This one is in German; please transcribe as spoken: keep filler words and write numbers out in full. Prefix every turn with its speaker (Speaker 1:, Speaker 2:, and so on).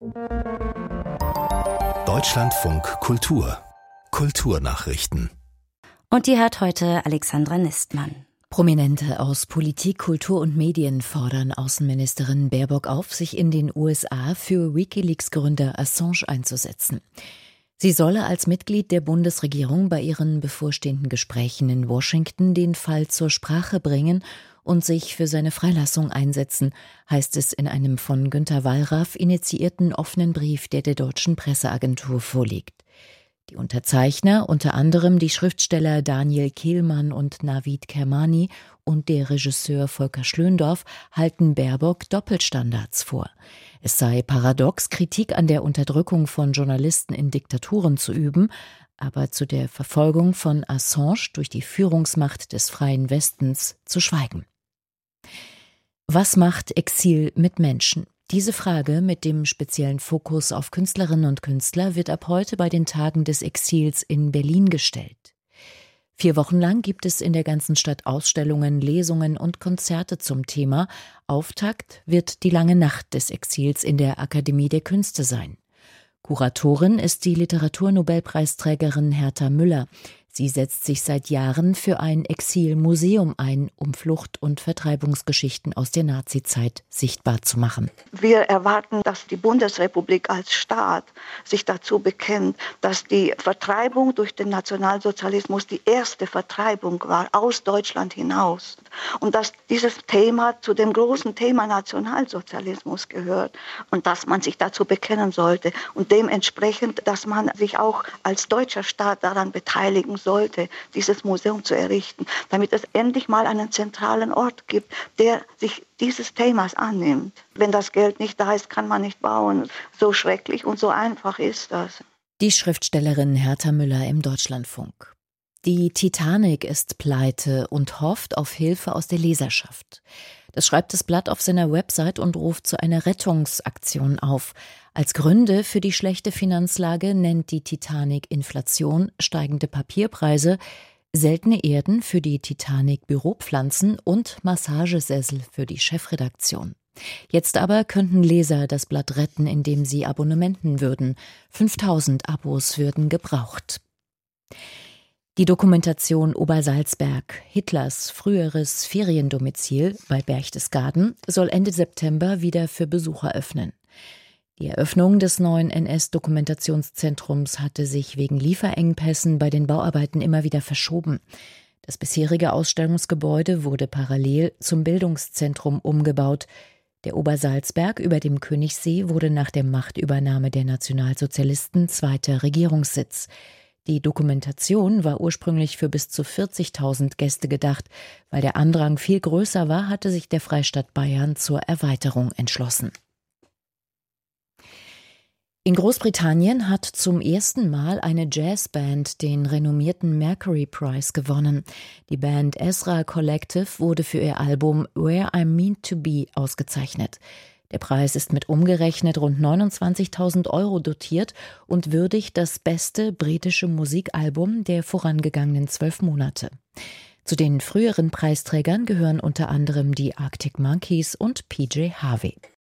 Speaker 1: Deutschlandfunk Kultur Kulturnachrichten.
Speaker 2: Und die hat heute Alexandra Nistmann.
Speaker 3: Prominente aus Politik, Kultur und Medien fordern Außenministerin Baerbock auf, sich in den U S A für WikiLeaks-Gründer Assange einzusetzen. Sie solle als Mitglied der Bundesregierung bei ihren bevorstehenden Gesprächen in Washington den Fall zur Sprache bringen und sich für seine Freilassung einsetzen, heißt es in einem von Günter Wallraff initiierten offenen Brief, der der deutschen Presseagentur vorliegt. Die Unterzeichner, unter anderem die Schriftsteller Daniel Kehlmann und Navid Kermani und der Regisseur Volker Schlöndorff, halten Baerbock Doppelstandards vor. Es sei paradox, Kritik an der Unterdrückung von Journalisten in Diktaturen zu üben, aber zu der Verfolgung von Assange durch die Führungsmacht des freien Westens zu schweigen. Was macht Exil mit Menschen? Diese Frage mit dem speziellen Fokus auf Künstlerinnen und Künstler wird ab heute bei den Tagen des Exils in Berlin gestellt. Vier Wochen lang gibt es in der ganzen Stadt Ausstellungen, Lesungen und Konzerte zum Thema. Auftakt wird die lange Nacht des Exils in der Akademie der Künste sein. Kuratorin ist die Literaturnobelpreisträgerin Herta Müller. Sie setzt sich seit Jahren für ein Exilmuseum ein, um Flucht- und Vertreibungsgeschichten aus der Nazizeit sichtbar zu machen.
Speaker 4: Wir erwarten, dass die Bundesrepublik als Staat sich dazu bekennt, dass die Vertreibung durch den Nationalsozialismus die erste Vertreibung war aus Deutschland hinaus und dass dieses Thema zu dem großen Thema Nationalsozialismus gehört und dass man sich dazu bekennen sollte und dementsprechend, dass man sich auch als deutscher Staat daran beteiligen sollte, dieses Museum zu errichten, damit es endlich mal einen zentralen Ort gibt, der sich dieses Themas annimmt. Wenn das Geld nicht da ist, kann man nicht bauen. So schrecklich und so einfach ist das.
Speaker 3: Die Schriftstellerin Herta Müller im Deutschlandfunk. Die Titanic ist pleite und hofft auf Hilfe aus der Leserschaft. Das schreibt das Blatt auf seiner Website und ruft zu einer Rettungsaktion auf. Als Gründe für die schlechte Finanzlage nennt die Titanic Inflation, steigende Papierpreise, seltene Erden für die Titanic Büropflanzen und Massagesessel für die Chefredaktion. Jetzt aber könnten Leser das Blatt retten, indem sie Abonnementen würden. fünftausend Abos würden gebraucht. Die Dokumentation Obersalzberg, Hitlers früheres Feriendomizil bei Berchtesgaden, soll Ende September wieder für Besucher öffnen. Die Eröffnung des neuen N S-Dokumentationszentrums hatte sich wegen Lieferengpässen bei den Bauarbeiten immer wieder verschoben. Das bisherige Ausstellungsgebäude wurde parallel zum Bildungszentrum umgebaut. Der Obersalzberg über dem Königssee wurde nach der Machtübernahme der Nationalsozialisten zweiter Regierungssitz. Die Dokumentation war ursprünglich für bis zu vierzigtausend Gäste gedacht. Weil der Andrang viel größer war, hatte sich der Freistaat Bayern zur Erweiterung entschlossen. In Großbritannien hat zum ersten Mal eine Jazzband den renommierten Mercury Prize gewonnen. Die Band Ezra Collective wurde für ihr Album Where I Mean to Be ausgezeichnet. Der Preis ist mit umgerechnet rund neunundzwanzigtausend Euro dotiert und würdigt das beste britische Musikalbum der vorangegangenen zwölf Monate. Zu den früheren Preisträgern gehören unter anderem die Arctic Monkeys und P J Harvey.